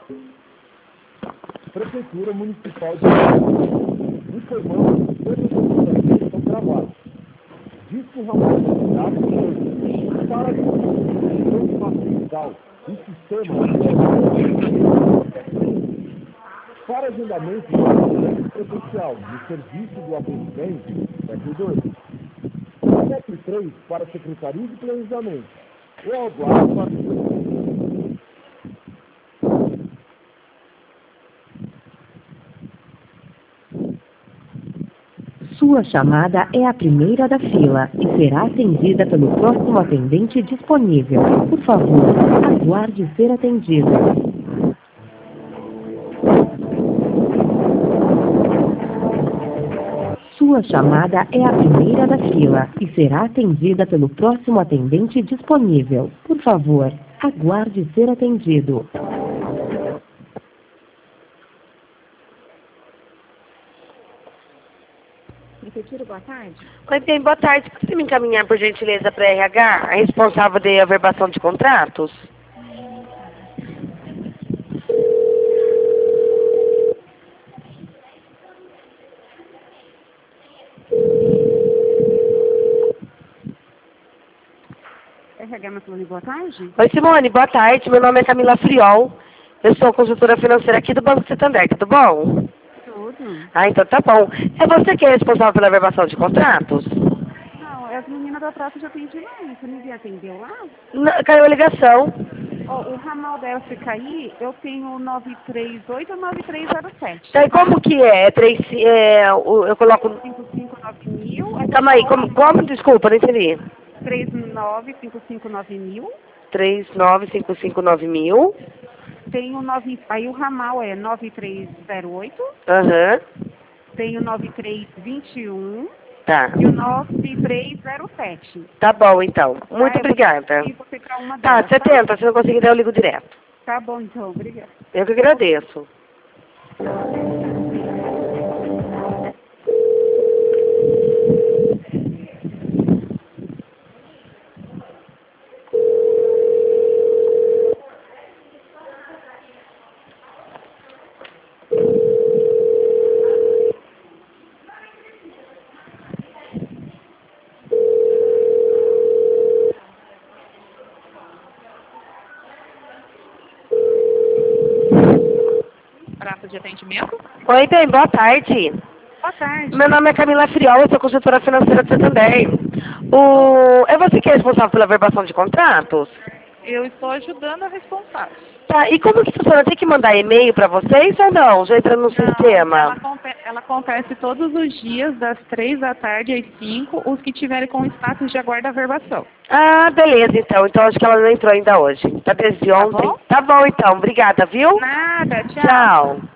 Prefeitura Municipal de Brasília, informando que todas as votações estão gravadas. Diz que o ramal da cidade foi para a distribuição de massa fiscal e sistema para agendamento de atendimento presencial no serviço do atendimento, F2. 73 para a Secretaria de Planejamento. Eu aguardo para Sua chamada é a primeira da fila e será atendida pelo próximo atendente disponível. Por favor, aguarde ser atendido. Sua chamada é a primeira da fila e será atendida pelo próximo atendente disponível. Por favor, aguarde ser atendido. Prefeitura, boa tarde. Oi, bem, boa tarde. Pode me encaminhar, por gentileza, para a RH, a responsável de averbação de contratos? RH Maslone, boa tarde. Oi, Simone, boa tarde. Meu nome é Camila Friol. Eu sou consultora financeira aqui do Banco Santander, tudo bom? Tudo. Ah, então tá bom. É você que é responsável pela averbação de contratos? Não, as meninas da praça já atendi lá. Você não me atendeu lá? Caiu a ligação. Ó, o ramal dela, se cair, eu tenho 938 ou 9307. Tá, e como que é? Eu coloco... 559000. Calma aí, como? Desculpa, não entendi. 39559000. 39559000. Tem o 9, aí o ramal é 9308. Aham. Tem o 9321 Tá. e o 9307. Tá bom, então. Muito Eu vou obrigada. pedir você pra uma Tá, delas, você tenta. Se não conseguir, daí eu ligo direto. Tá bom, então. Obrigada. Eu que agradeço. Praça de atendimento? Oi, bem, boa tarde. Boa tarde. Meu nome é Camila Friol, eu sou consultora financeira do Santander. É você que é responsável pela averbação de contratos? Eu estou ajudando a responsável. Tá, e como que funciona? Tem que mandar e-mail para vocês ou não? Já entra no sistema? Ela acontece todos os dias, das 3 da tarde às 5, os que tiverem com status de aguarda averbação. Ah, beleza, então. Então acho que ela não entrou ainda hoje. Tá desde ontem. Bom? Tá bom, então. Obrigada, viu? Nada, tchau. Tchau.